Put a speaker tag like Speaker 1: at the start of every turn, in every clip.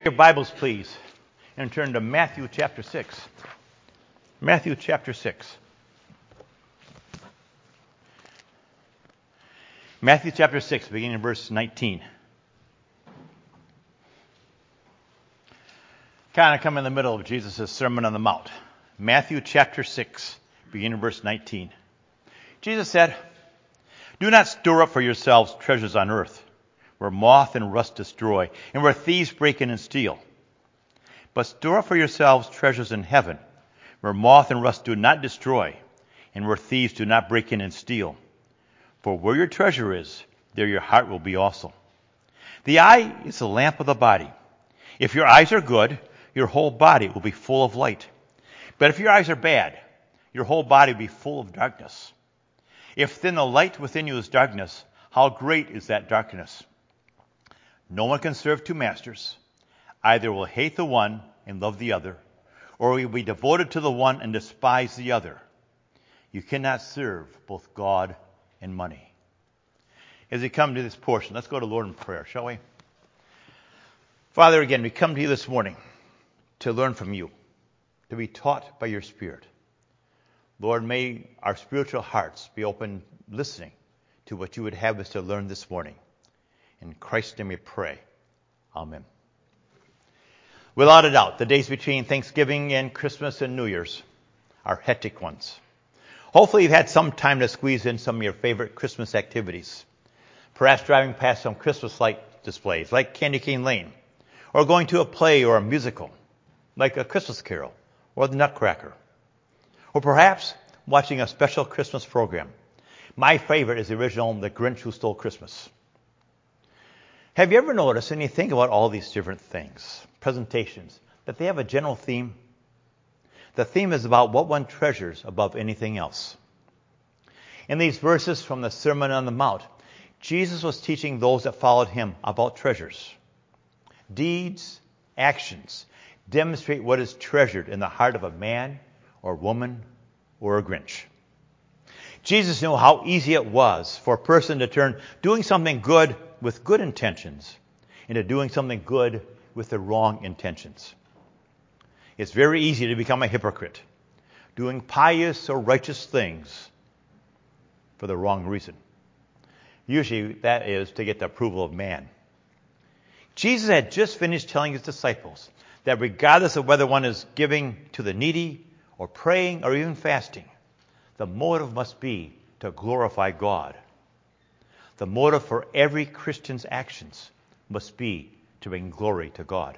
Speaker 1: your Bibles, please, and turn to Matthew chapter 6. Matthew chapter 6. Matthew chapter 6, beginning in verse 19. Kind of come in the middle of Jesus' Sermon on the Mount. Matthew chapter 6, beginning in verse 19. Jesus said, "Do not store up for yourselves treasures on earth, where moth and rust destroy, and where thieves break in and steal. But store up for yourselves treasures in heaven, where moth and rust do not destroy, and where thieves do not break in and steal. For where your treasure is, there your heart will be also. The eye is the lamp of the body. If your eyes are good, your whole body will be full of light. But if your eyes are bad, your whole body will be full of darkness. If then the light within you is darkness, how great is that darkness? No one can serve two masters. Either will hate the one and love the other, or will be devoted to the one and despise the other. You cannot serve both God and money." As we come to this portion, let's go to Lord in prayer, shall we? Father, again, we come to you this morning to learn from you, to be taught by your Spirit. Lord, may our spiritual hearts be open, listening to what you would have us to learn this morning. In Christ's name we pray. Amen. Without a doubt, the days between Thanksgiving and Christmas and New Year's are hectic ones. Hopefully you've had some time to squeeze in some of your favorite Christmas activities. Perhaps driving past some Christmas light displays like Candy Cane Lane, or going to a play or a musical like A Christmas Carol or The Nutcracker, or perhaps watching a special Christmas program. My favorite is the original The Grinch Who Stole Christmas. Have you ever noticed, when you think about all these different things, presentations, that they have a general theme? The theme is about what one treasures above anything else. In these verses from the Sermon on the Mount, Jesus was teaching those that followed him about treasures. Deeds, actions, demonstrate what is treasured in the heart of a man or woman or a Grinch. Jesus knew how easy it was for a person to turn doing something good with good intentions into doing something good with the wrong intentions. It's very easy to become a hypocrite, doing pious or righteous things for the wrong reason. Usually that is to get the approval of man. Jesus had just finished telling his disciples that regardless of whether one is giving to the needy or praying or even fasting, the motive must be to glorify God. The motive for every Christian's actions must be to bring glory to God.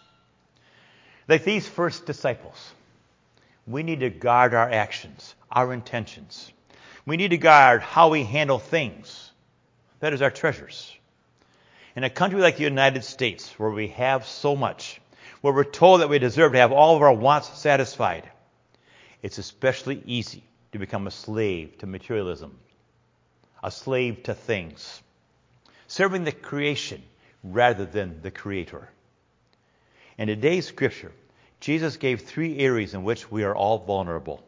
Speaker 1: Like these first disciples, we need to guard our actions, our intentions. We need to guard how we handle things. That is our treasures. In a country like the United States, where we have so much, where we're told that we deserve to have all of our wants satisfied, it's especially easy to become a slave to materialism, a slave to things, serving the creation rather than the Creator. In today's scripture, Jesus gave three areas in which we are all vulnerable.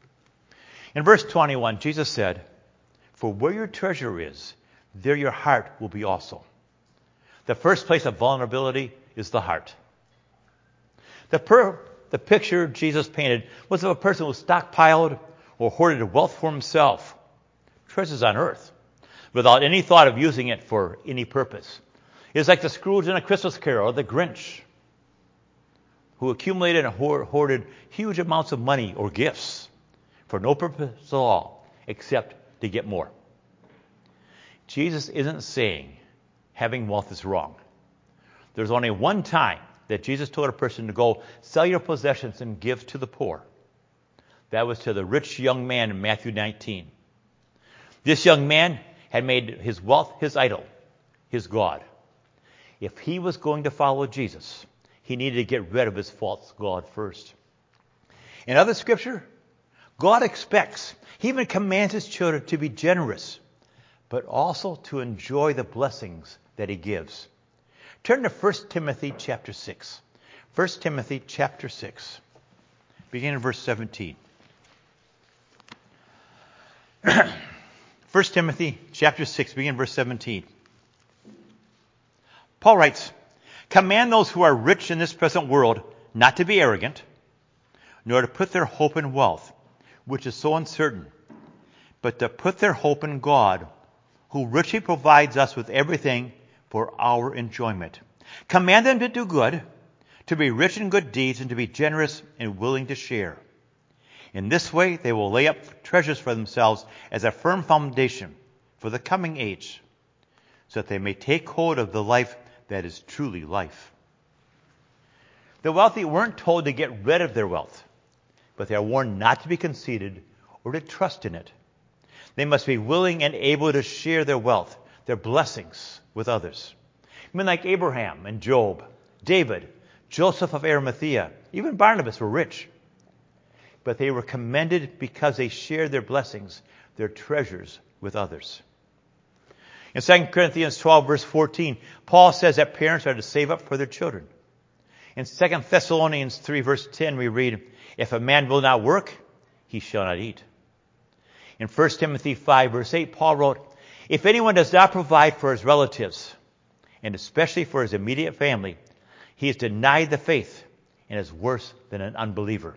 Speaker 1: In verse 21, Jesus said, "For where your treasure is, there your heart will be also." The first place of vulnerability is the heart. The picture Jesus painted was of a person who stockpiled or hoarded wealth for himself, treasures on earth, without any thought of using it for any purpose. It's like the Scrooge in A Christmas Carol or the Grinch, who accumulated and hoarded huge amounts of money or gifts for no purpose at all except to get more. Jesus isn't saying having wealth is wrong. There's only one time that Jesus told a person to go sell your possessions and give to the poor. That was to the rich young man in Matthew 19. This young man had made his wealth his idol, his God. If he was going to follow Jesus, he needed to get rid of his false god first. In other scripture, God expects, he even commands his children to be generous, but also to enjoy the blessings that he gives. Turn to 1 Timothy chapter 6. 1 Timothy chapter 6, beginning in verse 17. 1 Timothy chapter 6, beginning in verse 17. Paul writes, Command those who are rich in this present world not to be arrogant, nor to put their hope in wealth, which is so uncertain, but to put their hope in God, who richly provides us with everything for our enjoyment. Command them to do good, to be rich in good deeds, and to be generous and willing to share. In this way, they will lay up treasures for themselves as a firm foundation for the coming age, so that they may take hold of the life that is truly life. The wealthy weren't told to get rid of their wealth, but they are warned not to be conceited or to trust in it. They must be willing and able to share their wealth, their blessings, with others. Men like Abraham and Job, David, Joseph of Arimathea, even Barnabas were rich. But they were commended because they shared their blessings, their treasures, with others. In 2 Corinthians 12, verse 14, Paul says that parents are to save up for their children. In 2 Thessalonians 3, verse 10, we read, "If a man will not work, he shall not eat." In 1 Timothy 5, verse 8, Paul wrote, "If anyone does not provide for his relatives, and especially for his immediate family, he is denied the faith and is worse than an unbeliever."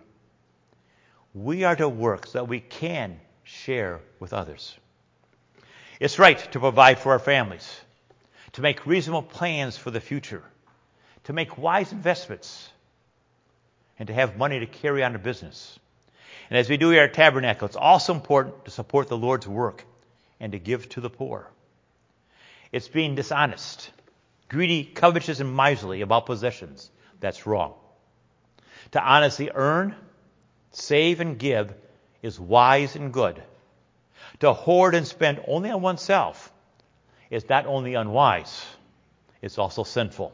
Speaker 1: We are to work so that we can share with others. It's right to provide for our families, to make reasonable plans for the future, to make wise investments, and to have money to carry on a business. And as we do here at Tabernacle, it's also important to support the Lord's work and to give to the poor. It's being dishonest, greedy, covetous, and miserly about possessions that's wrong. To honestly earn, save, and give is wise and good. To hoard and spend only on oneself is not only unwise, it's also sinful.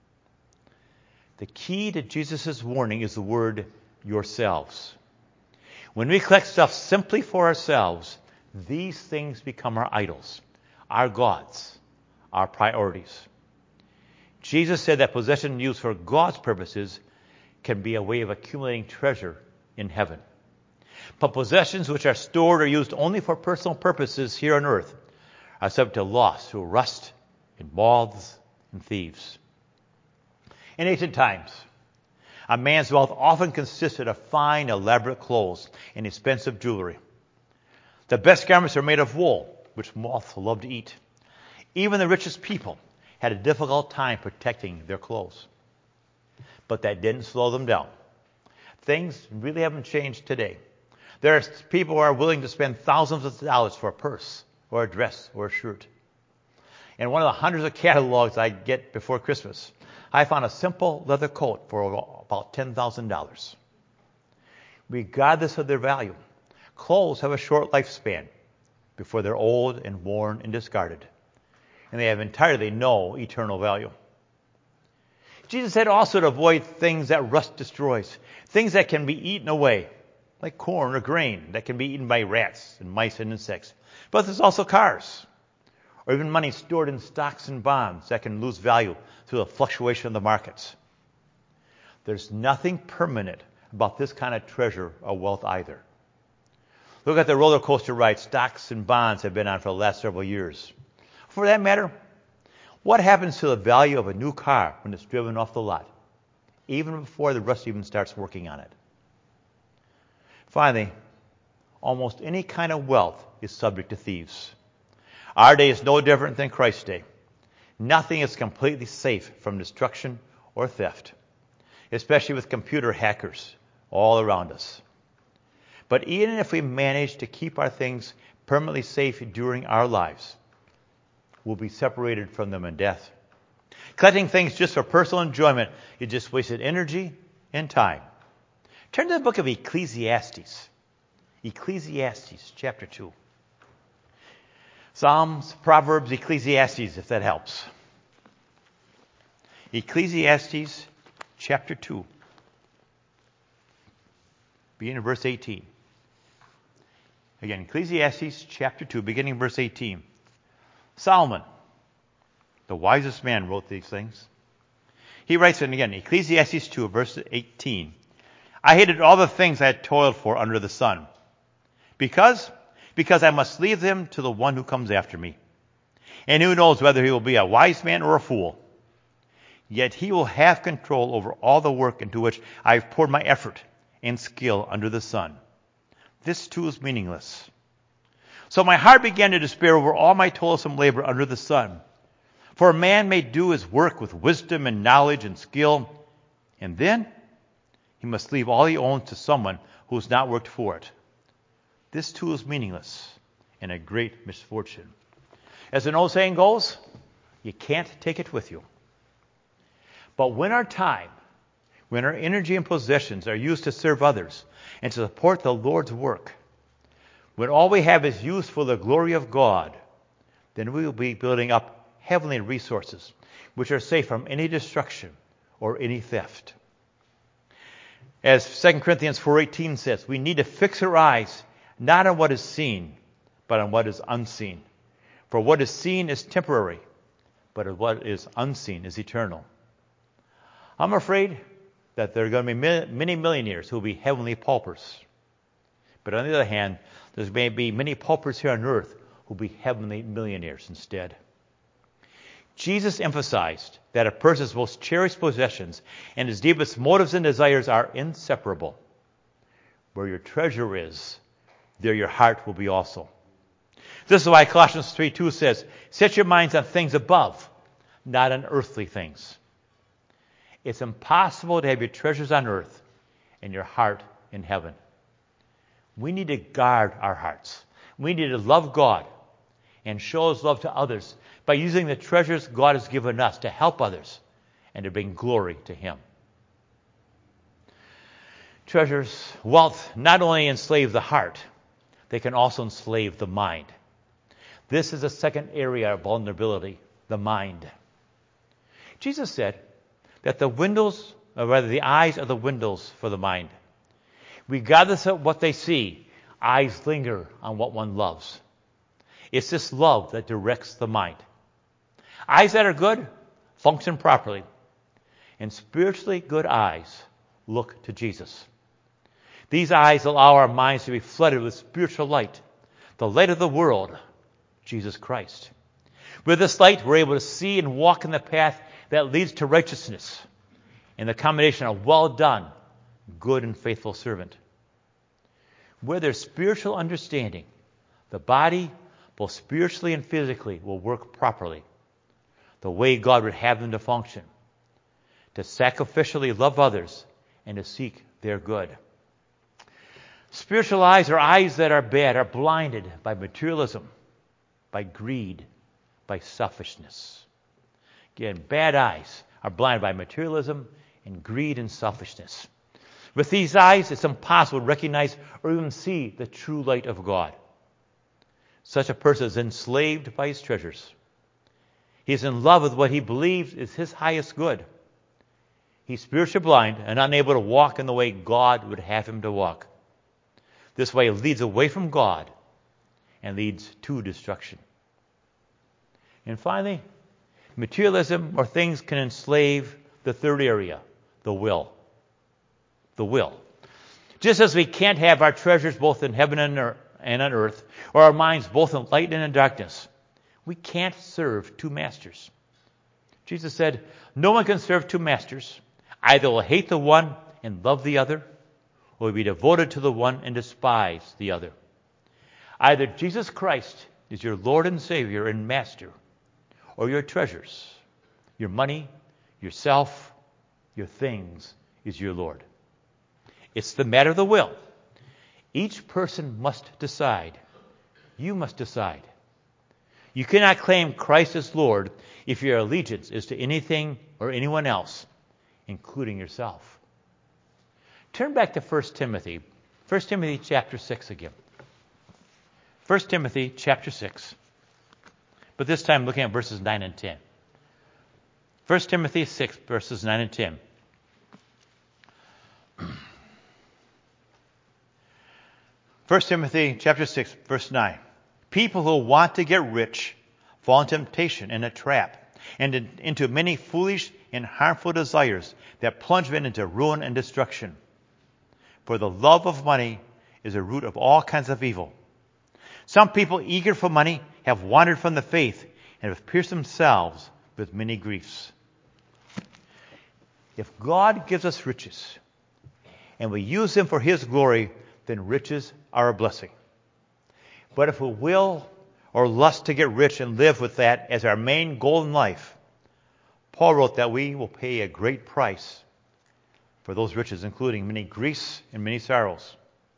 Speaker 1: The key to Jesus' warning is the word yourselves. When we collect stuff simply for ourselves, these things become our idols, our gods, our priorities. Jesus said that possession used for God's purposes can be a way of accumulating treasure in heaven. But possessions which are stored or used only for personal purposes here on earth are subject to loss through rust and moths and thieves. In ancient times, a man's wealth often consisted of fine, elaborate clothes and expensive jewelry. The best garments were made of wool, which moths love to eat. Even the richest people had a difficult time protecting their clothes. But that didn't slow them down. Things really haven't changed today. There are people who are willing to spend thousands of dollars for a purse or a dress or a shirt. In one of the hundreds of catalogs I get before Christmas, I found a simple leather coat for about $10,000. Regardless of their value, clothes have a short lifespan before they're old and worn and discarded, and they have entirely no eternal value. Jesus said also to avoid things that rust destroys, things that can be eaten away, like corn or grain that can be eaten by rats and mice and insects. But there's also cars, or even money stored in stocks and bonds that can lose value through the fluctuation of the markets. There's nothing permanent about this kind of treasure or wealth either. Look at the roller coaster ride stocks and bonds have been on for the last several years. For that matter, what happens to the value of a new car when it's driven off the lot, even before the rust even starts working on it? Finally, almost any kind of wealth is subject to thieves. Our day is no different than Christ's day. Nothing is completely safe from destruction or theft, especially with computer hackers all around us. But even if we manage to keep our things permanently safe during our lives, we'll be separated from them in death. Collecting things just for personal enjoyment is just wasted energy and time. Turn to the book of Ecclesiastes. Ecclesiastes chapter 2. Psalms, Proverbs, Ecclesiastes, if that helps. Ecclesiastes chapter 2. Beginning in verse 18. Again, Ecclesiastes chapter 2, beginning in verse 18. Solomon, the wisest man, wrote these things. He writes it again, Ecclesiastes 2, verse 18. I hated all the things I had toiled for under the sun. Because I must leave them to the one who comes after me. And who knows whether he will be a wise man or a fool. Yet he will have control over all the work into which I have poured my effort and skill under the sun. This too is meaningless. So my heart began to despair over all my toilsome labor under the sun. For a man may do his work with wisdom and knowledge and skill, and then he must leave all he owns to someone who has not worked for it. This too is meaningless and a great misfortune. As an old saying goes, you can't take it with you. But when our time, when our energy and possessions are used to serve others and to support the Lord's work, when all we have is used for the glory of God, then we will be building up heavenly resources which are safe from any destruction or any theft. As 2 Corinthians 4:18 says, we need to fix our eyes not on what is seen, but on what is unseen. For what is seen is temporary, but what is unseen is eternal. I'm afraid that there are going to be many millionaires who will be heavenly paupers. But on the other hand, there may be many paupers here on earth who will be heavenly millionaires instead. Jesus emphasized that a person's most cherished possessions and his deepest motives and desires are inseparable. Where your treasure is, there your heart will be also. This is why Colossians 3:2 says, set your minds on things above, not on earthly things. It's impossible to have your treasures on earth and your heart in heaven. We need to guard our hearts. We need to love God and show His love to others by using the treasures God has given us to help others and to bring glory to Him. Treasures, wealth, not only enslave the heart, they can also enslave the mind. This is a second area of vulnerability, the mind. Jesus said that the eyes are the windows for the mind. Regardless of what they see, eyes linger on what one loves. It's this love that directs the mind. Eyes that are good function properly, and spiritually good eyes look to Jesus. These eyes allow our minds to be flooded with spiritual light, the light of the world, Jesus Christ. With this light, we're able to see and walk in the path that leads to righteousness, and the combination of well done, good and faithful servant. Where there's spiritual understanding, the body, both spiritually and physically, will work properly, the way God would have them to function, to sacrificially love others and to seek their good. Spiritual eyes, or eyes that are bad, are blinded by materialism, by greed, by selfishness. Again, bad eyes are blinded by materialism and greed and selfishness. With these eyes, it's impossible to recognize or even see the true light of God. Such a person is enslaved by his treasures. He is in love with what he believes is his highest good. He's spiritually blind and unable to walk in the way God would have him to walk. This way leads away from God and leads to destruction. And finally, materialism or things can enslave the third area, the will. The will. Just as we can't have our treasures both in heaven and on earth, or our minds both in light and in darkness, we can't serve two masters. Jesus said, no one can serve two masters. Either will hate the one and love the other, or will be devoted to the one and despise the other. Either Jesus Christ is your Lord and Savior and Master, or your treasures, your money, yourself, your things is your Lord. It's the matter of the will. Each person must decide. You must decide. You cannot claim Christ as Lord if your allegiance is to anything or anyone else, including yourself. Turn back to 1 Timothy. 1 Timothy chapter 6 again. 1 Timothy chapter 6. But this time looking at verses 9 and 10. 1 Timothy 6, verses 9 and 10. 1 Timothy chapter 6, verse 9. People who want to get rich fall into temptation and a trap, and into many foolish and harmful desires that plunge men into ruin and destruction. For the love of money is a root of all kinds of evil. Some people eager for money have wandered from the faith and have pierced themselves with many griefs. If God gives us riches and we use them for His glory, then riches are a blessing. But if we will or lust to get rich and live with that as our main goal in life, Paul wrote that we will pay a great price for those riches, including many griefs and many sorrows.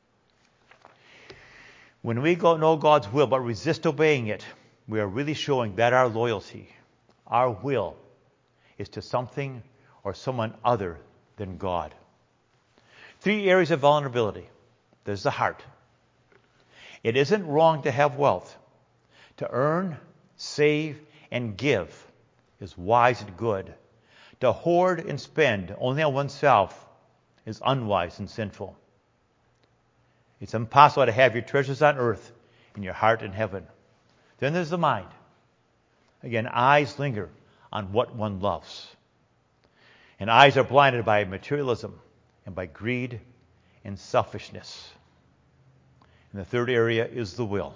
Speaker 1: When we know God's will but resist obeying it, we are really showing that our loyalty, our will, is to something or someone other than God. 3 areas of vulnerability. There's the heart. It isn't wrong to have wealth. To earn, save, and give is wise and good. To hoard and spend only on oneself is unwise and sinful. It's impossible to have your treasures on earth and your heart in heaven. Then there's the mind. Again, eyes linger on what one loves. And eyes are blinded by materialism and by greed and selfishness. And the third area is the will.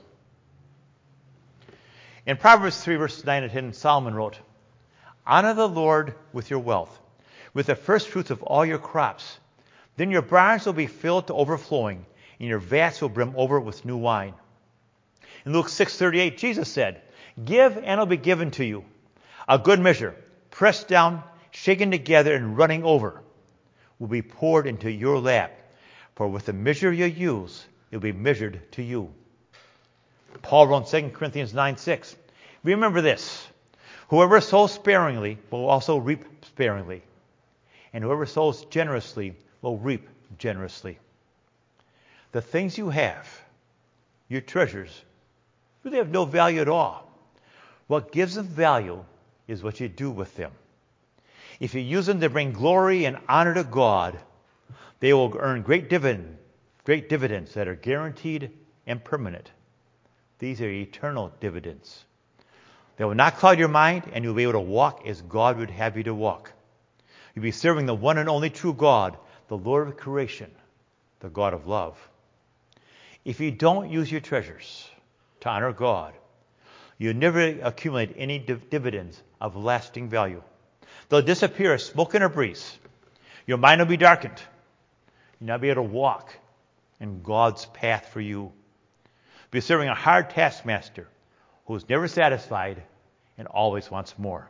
Speaker 1: In Proverbs 3, verses 9 and 10, Solomon wrote, "Honor the Lord with your wealth, with the first fruits of all your crops. Then your barns will be filled to overflowing, and your vats will brim over with new wine." In Luke 6:38, Jesus said, "Give, and it will be given to you. A good measure, pressed down, shaken together, and running over, will be poured into your lap. For with the measure you use, it will be measured to you." Paul wrote in 2 Corinthians 9:6, "Remember this, whoever sows sparingly will also reap sparingly, and whoever sows generously will reap generously." The things you have, your treasures, really have no value at all. What gives them value is what you do with them. If you use them to bring glory and honor to God, they will earn great dividends that are guaranteed and permanent. These are eternal dividends. They will not cloud your mind, and you'll be able to walk as God would have you to walk. You'll be serving the one and only true God, the Lord of creation, the God of love. If you don't use your treasures to honor God, you never accumulate any dividends of lasting value. They'll disappear as smoke in a breeze. Your mind will be darkened. You'll not be able to walk in God's path for you. You'll be serving a hard taskmaster who is never satisfied and always wants more.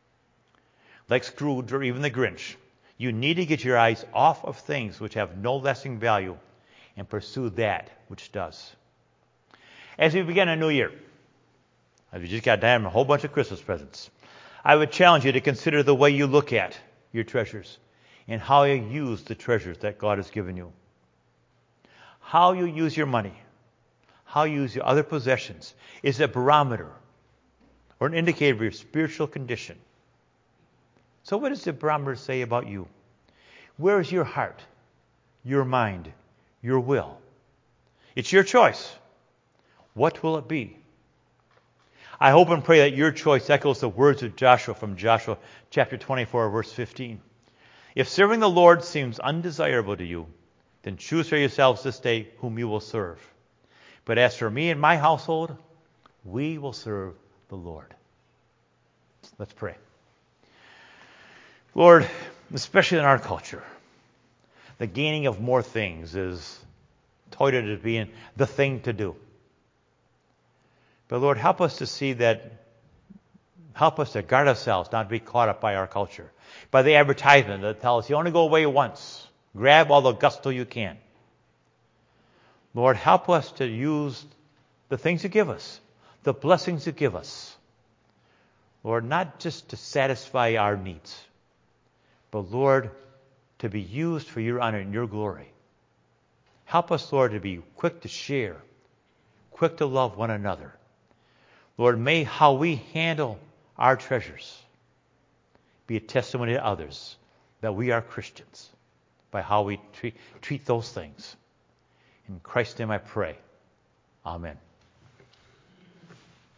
Speaker 1: Like Scrooge or even the Grinch, you need to get your eyes off of things which have no lasting value and pursue that which does. As we begin a new year, as we just got done a whole bunch of Christmas presents, I would challenge you to consider the way you look at your treasures and how you use the treasures that God has given you. How you use your money, how you use your other possessions is a barometer or an indicator of your spiritual condition. So what does the barometer say about you? Where is your heart, your mind, your will? It's your choice. What will it be? I hope and pray that your choice echoes the words of Joshua from Joshua chapter 24, verse 15. If serving the Lord seems undesirable to you, then choose for yourselves this day whom you will serve. But as for me and my household, we will serve the Lord. Let's pray. Lord, especially in our culture, the gaining of more things is touted as being the thing to do. But Lord, help us to see that, help us to guard ourselves, not to be caught up by our culture, by the advertisement that tells us you only go away once. Grab all the gusto you can. Lord, help us to use the things you give us, the blessings you give us. Lord, not just to satisfy our needs, but Lord, to be used for your honor and your glory. Help us, Lord, to be quick to share, quick to love one another. Lord, may how we handle our treasures be a testimony to others that we are Christians by how we treat those things. In Christ's name I pray. Amen.